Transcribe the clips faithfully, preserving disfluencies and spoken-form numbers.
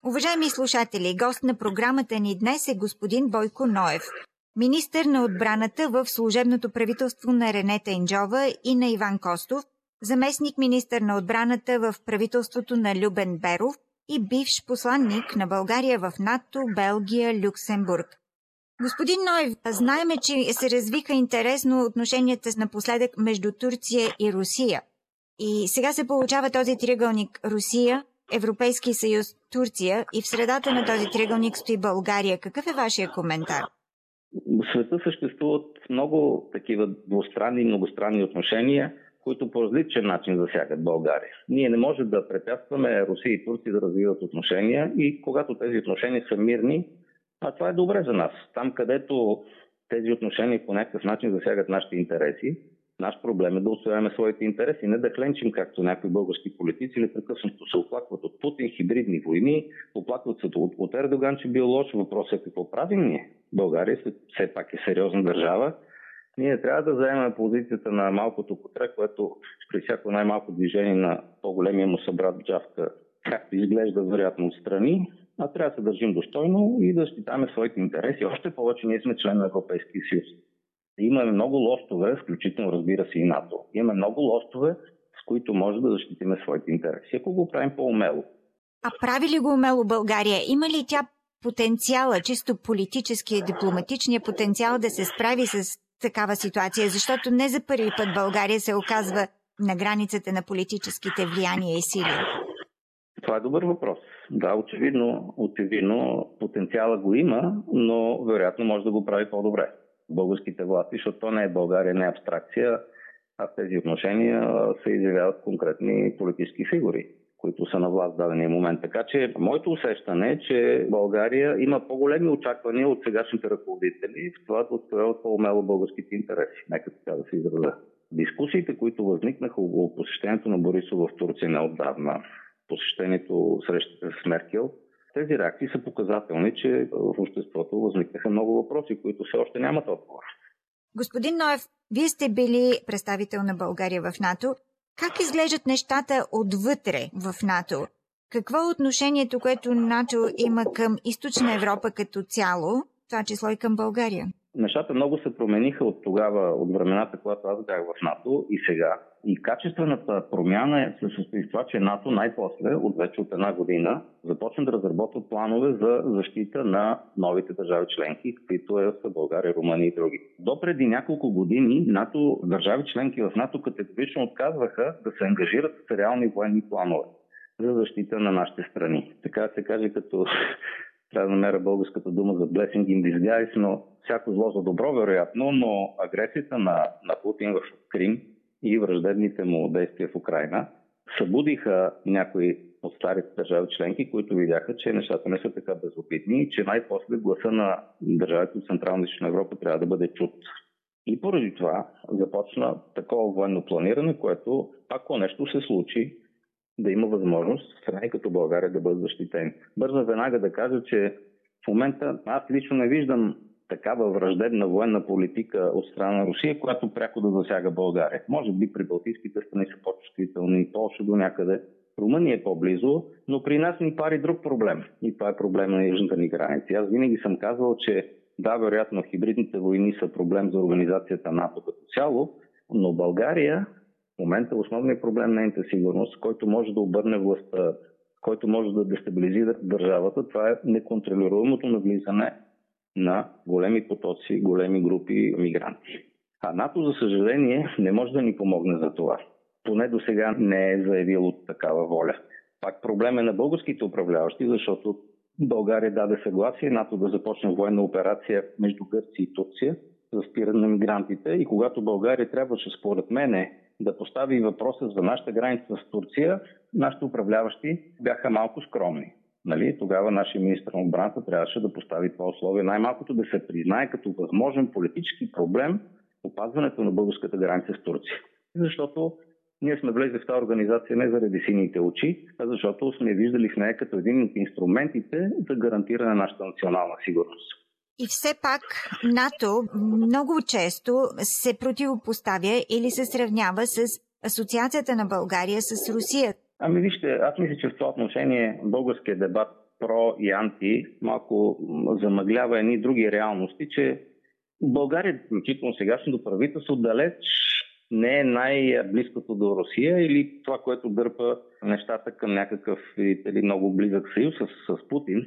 Уважаеми слушатели, гост на програмата ни днес е господин Бойко Ноев, министър на отбраната в служебното правителство на Ренета Инджова и на Иван Костов, заместник министър на отбраната в правителството на Любен Беров и бивш посланник на България в НАТО, Белгия, Люксембург. Господин Ноев, знаеме, че се развиха интересно отношенията напоследък между Турция и Русия. И сега се получава този триъгълник Русия, Европейски съюз, Турция и в средата на този триъгълник стои България. Какъв е вашия коментар? В света съществуват много такива двустранни и многостранни отношения, които по различен начин засягат България. Ние не можем да препятстваме Русия и Турция да развиват отношения и когато тези отношения са мирни, а това е добре за нас. Там, където тези отношения по някакъв начин засягат нашите интереси, наш проблем е да отстояваме своите интереси, не да хленчим, както някои български политици непрекъснато се оплакват от Путин, хибридни войни, оплакват се от, от Ердоган, че бил лош. Въпросът е какво правим ние. България все пак е сериозна държава. Ние трябва да заемем позицията на малкото котре, което при всяко най-малко движение на по-големия му събрат джавка, както изглежда вероятно отстрани, а трябва да се държим достойно и да защитаваме своите интереси. Още повече ние сме член на Европейския съюз. Имаме много лостове, включително разбира се и НАТО. Имаме много лостове, с които може да защитиме своите интереси, ако го правим по-умело. А прави ли го умело България? Има ли тя потенциала, чисто политическия, дипломатичния потенциал да се справи с такава ситуация? Защото не за първи път България се оказва на границата на политическите влияния и сили. Това е добър въпрос. Да, очевидно, очевидно потенциала го има, но вероятно може да го прави по-добре. Българските власти, защото то не е България, не е абстракция, а в тези отношения се изявяват конкретни политически фигури, които са на власт в дадения момент. Така че моето усещане е, че България има по-големи очаквания от сегашните ръководители в това да отстояват по-умело българските интереси. Нека така да се изразя. Дискусиите, които възникнаха около посещението на Борисов в Турция неотдавна, посещението, срещите с Меркел, тези реакции са показателни, че в обществото възникнаха много въпроси, които все още нямат отговор. Господин Ноев, вие сте били представител на България в НАТО. Как изглеждат нещата отвътре в НАТО? Какво е отношението, което НАТО има към Източна Европа като цяло, това число и към България? Нещата много се промениха от тогава, от времената, когато аз бях в НАТО и сега. И качествената промяна се състои в това, че НАТО най-после, от вече от една година, започна да разработва планове за защита на новите държави членки, каквито е са България, Румъния и други. До преди няколко години НАТО, държави членки в НАТО категорично отказваха да се ангажират с реални военни планове за защита на нашите страни. Така да се каже, като трябва да намеря българската дума за blessing in disguise, но всяко зло за добро, вероятно, но агресията на, на Путин в Крим и враждебните му действия в Украйна събудиха някои от старите държави членки, които видяха, че нещата не са така безобидни и че най-после гласа на държавите от Централна и Източна Европа трябва да бъде чут. И поради това започна такова военно планиране, което, ако нещо се случи, да има възможност страни като България да бъдат защитени. Бързо веднага да кажа, че в момента аз лично не виждам такава враждебна военна политика от страна на Русия, която пряко да засяга България. Може би при балтийските страни са по-чувствителни, Полша до някъде. Румъния е по-близо, но при нас ни пари друг проблем. И това е проблем на южната ни граница. Аз винаги съм казвал, че да, вероятно хибридните войни са проблем за организацията НАТО като цяло, но България в момента основният проблем на нейната сигурност, който може да обърне властта, който може да дестабилизира държавата, това е неконтролируемото навлизане на големи потоци, големи групи мигранти. А НАТО, за съжаление, не може да ни помогне за това. Поне до сега не е заявило такава воля. Пак проблем е на българските управляващи, защото България даде съгласие НАТО да започне военна операция между Гърция и Турция за спиране на мигрантите. И когато България трябваше, според мене, да постави въпроса за нашата граница с Турция, нашите управляващи бяха малко скромни. Нали? Тогава нашия министър на отбраната трябваше да постави това условие. Най-малкото да се признае като възможен политически проблем опазването на българската граница с Турция. Защото ние сме влезли в тази организация не заради сините очи, а защото сме виждали в нея като един от инструментите за гарантиране на нашата национална сигурност. И все пак НАТО много често се противопоставя или се сравнява с асоциацията на България с Русия. Ами вижте, аз мисля, че в това отношение българският дебат про и анти малко замъглява едни други реалности, че България, включително сегашното правителство, далеч не е най-близкото до Русия или това, което дърпа нещата към някакъв или много близък съюз с, с Путин.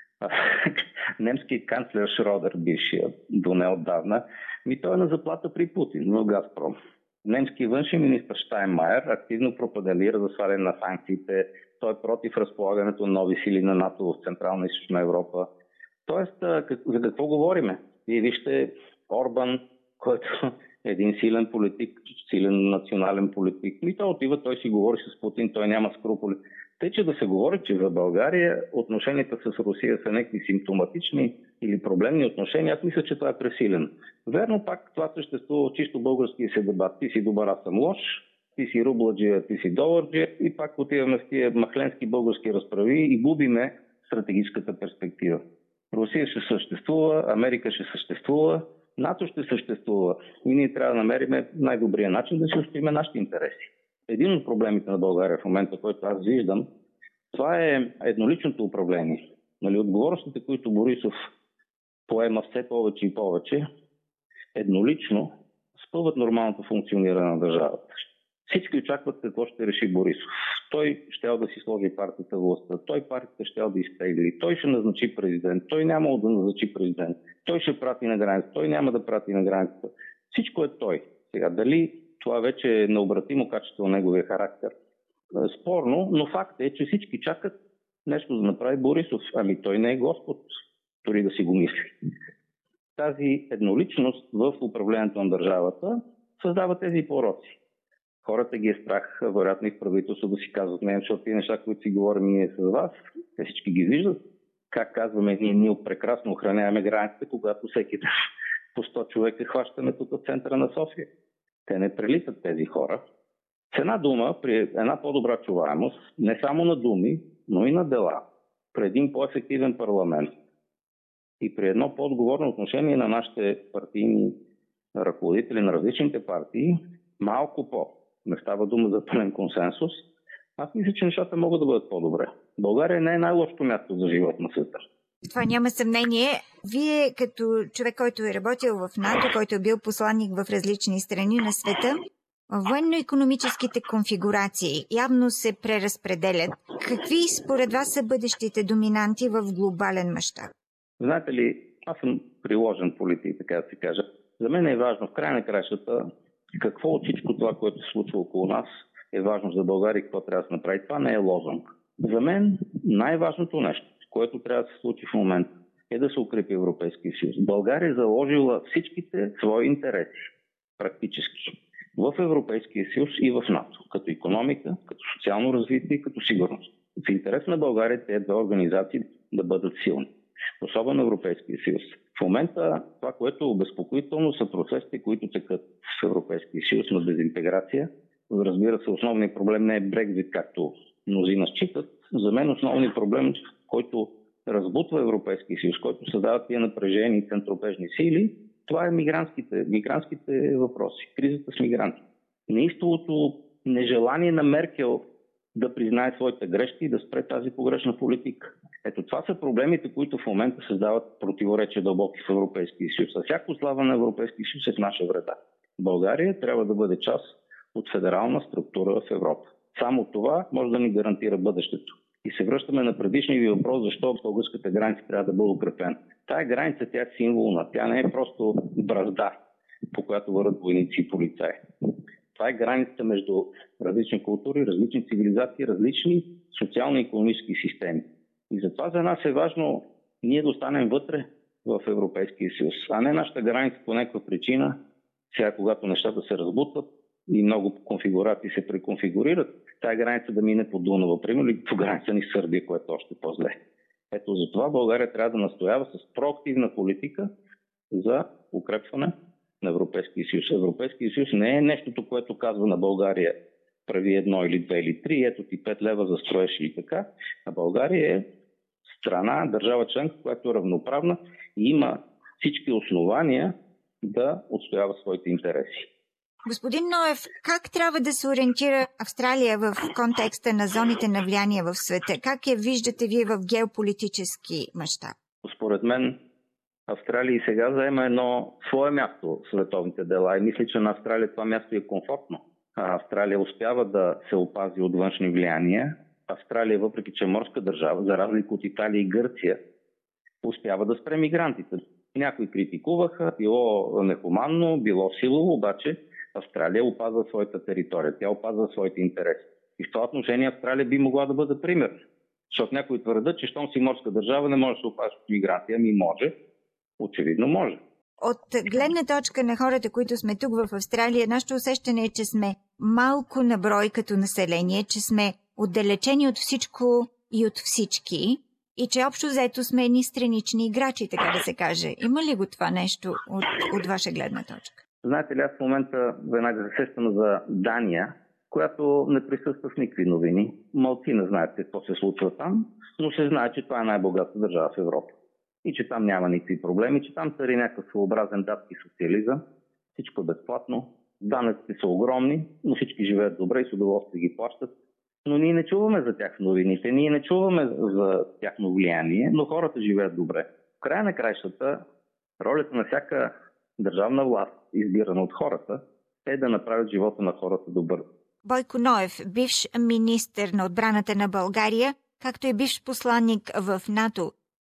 Немският канцлер Шродер, бившия до неотдавна, ми той е на заплата при Путин в Газпром. Немският външен министър Щайнмайер активно пропаделира за сваляне на санкциите. Той е против разполагането на нови сили на НАТО в Централна и Източна Европа. Тоест, за какво говориме? И вижте Орбан, който е един силен политик, силен национален политик. И той отива, той си говори с Путин, той няма скрупули. Тъй, че да се говори, че за България отношенията с Русия са някакви симптоматични или проблемни отношения, аз мисля, че това е пресилен. Верно, пак това съществува чисто българския си дебат. Ти си добър, аз съм лош, ти си рубладжия, ти си доларджия и пак отиваме в тия махленски български разправи и губиме стратегическата перспектива. Русия ще съществува, Америка ще съществува, НАТО ще съществува и ние трябва да намерим най-добрия начин да си устоиме нашите интереси. Един от проблемите на България в момента, който аз виждам, това е едноличното управление. Нали, отговорностите, които Борисов поема все повече и повече, еднолично спъват нормалното функциониране на държавата. Всички очакват какво ще реши Борисов. Той щял да си сложи партията в властта, той партията щял да изтегли, той ще назначи президент, той няма да назначи президент, той ще прати на границата, той няма да прати на границата. Всичко е той. Сега, дали това вече е необратимо качество на неговия характер? Спорно, но факт е, че всички чакат нещо да направи Борисов. Ами той не е Господ, дори да си го мисли. Тази едноличност в управлението на държавата създава тези пороци. Хората ги е страх, вероятно и в правителство да си казват, не, защото тези неща, които си говорим ние с вас, те всички ги виждат. Как казваме, ние, ние прекрасно охраняваме границите, когато всеки ден по сто човека хващаме тук в центъра на София. Те не прелитат тези хора. С една дума, при една по-добра чуваемост, не само на думи, но и на дела, при един по-ефективен парламент и при едно по-отговорно отношение на нашите партийни ръководители на различните партии, малко по. Не става дума за пълен консенсус. Аз мисля, че нещата могат да бъдат по-добре. България не е най-лошото място за живот на света. Това няма съмнение. Вие, като човек, който е работил в НАТО, който е бил посланник в различни страни на света, военно-икономическите конфигурации явно се преразпределят. Какви според вас са бъдещите доминанти в глобален мащаб? Знаете ли, аз съм приложен политик, така да се каже. За мен е важно в край на кращата какво от всичко това, което се случва около нас, е важно за България и какво трябва да се направи. Това не е лозунг. За мен най-важното нещо, което трябва да се случи в момента, е да се укрепи Европейския съюз. България е заложила всичките свои интереси, практически, в Европейския съюз и в НАТО, като икономика, като социално развитие и като сигурност. В интерес на България тези две организации да бъдат силни, особено Европейския съюз. В момента това, което е обезпокоително, са процесите, които текат в Европейския съюз на дезинтеграция. Разбира се, основният проблем не е Брекзит, както мнозина считат. За мен основният проблем, който разбутва Европейския съюз, който създава тия напрежени и центропежни сили, това е мигрантските, мигрантските въпроси, кризата с мигранти. Неистовото нежелание на Меркел да признае своите грешки и да спре тази погрешна политика. Ето това са проблемите, които в момента създават противоречия дълбоки в Европейския съюз. А всяко слава на Европейския съюз е в наша вреда. България трябва да бъде част от федерална структура в Европа. Само това може да ни гарантира бъдещето. И се връщаме на предишния ви въпрос, защо българската граница трябва да бъде укрепена. Тая граница, тя е символна. Тя не е просто бразда, по която върват войници и полицаи. Това е границата между различни култури, различни цивилизации, различни социално-икономически системи. И затова за нас е важно ние да останем вътре в Европейския съюз, а не нашата граница по някаква причина, сега когато нещата се разбутват и много конфигурации се преконфигурират, тая граница да мине по Дунава, примерно, или по граница ни Сърбия, което е още по-зле. Ето за това България трябва да настоява с проактивна политика за укрепване на Европейския съюз. Европейския съюз не е нещото, което казва на България прави едно или две или три, ето ти пет лева за строеж или така. А България е страна, държава членка, която е равноправна и има всички основания да отстоява своите интереси. Господин Ноев, как трябва да се ориентира Австралия в контекста на зоните на влияние в света? Как я виждате вие в геополитически мащаб? Според мен Австралия и сега заема едно свое място в световните дела и мисля, че на Австралия това място е комфортно. А Австралия успява да се опази от външни влияния. Австралия, въпреки че е морска държава, за разлика от Италия и Гърция, успява да спре мигрантите. Някои критикуваха, било нехуманно, било силово, обаче Австралия опазва своята територия, тя опазва своите интереси. И в това отношение Австралия би могла да бъде пример. Защото някои твърдят, че щом си морска държава не може да се опазва от миграция. Ами може. Очевидно може. От гледна точка на хората, които сме тук в Австралия, нашето усещане е, че сме малко на брой като население, че сме отдалечени от всичко и от всички и че общо взето сме едни странични играчи, така да се каже. Има ли го това нещо от, от ваша гледна точка? Знаете ли, аз в момента веднага се сещам за Дания, която не присъства в никакви новини. Малци не знаят какво се случва там, но се знае, че това е най-богата държава в Европа. И че там няма никакви проблеми, че там цари някакъв своеобразен датски социализъм. Всичко е безплатно, данъците са огромни, но всички живеят добре и с удоволствие ги плащат. Но ние не чуваме за тях в новините, ние не чуваме за тяхно влияние, но хората живеят добре. В края на краищата, ролята на всяка държавна власт, избирана от хората, е да направят живота на хората добър. Бойко Ноев, бивш министър на отбраната на България, както и бивш посланник в НАТО,